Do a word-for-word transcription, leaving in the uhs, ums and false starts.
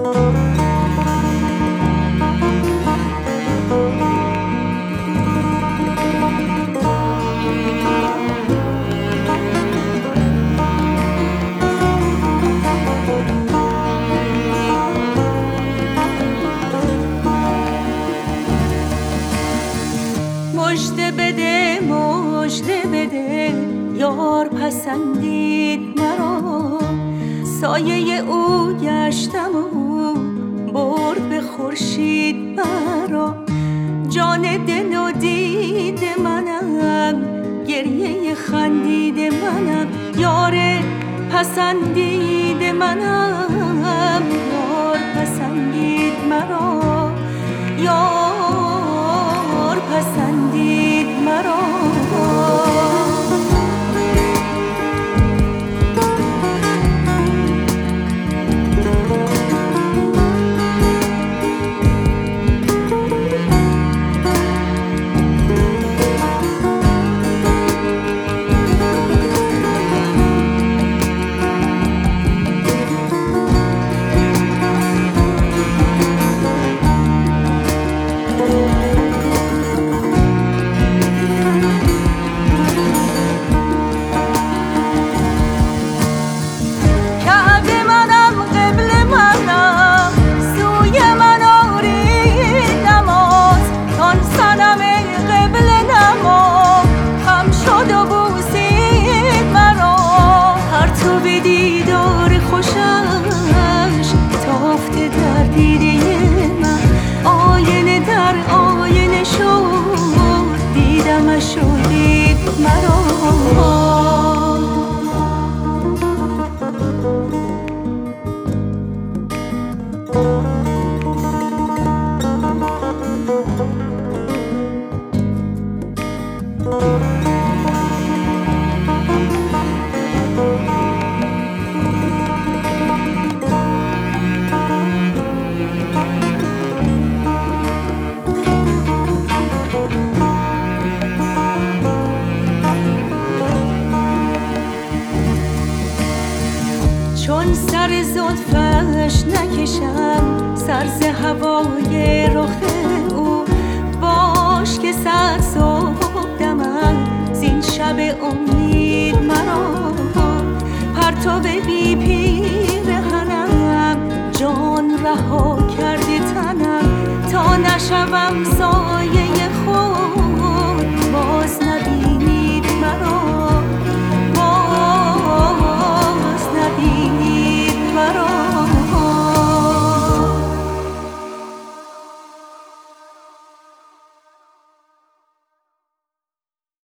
مژده بده مژده بده یار پسندید مرا، سایه او گشتم و برد به خورشید مرا. جان دل و دید منم، گریه خندید منم، یار پسندید منم، یار پسندید مرا، یار پسندید مرا. شدید مرا چون سر زلفش نکشم سر ز هوای رخ او، باش که صد صبح دمم زین شب امید مرا. پرتو بی پیرهنم جان رها کرده تنم، تا نشوم سایه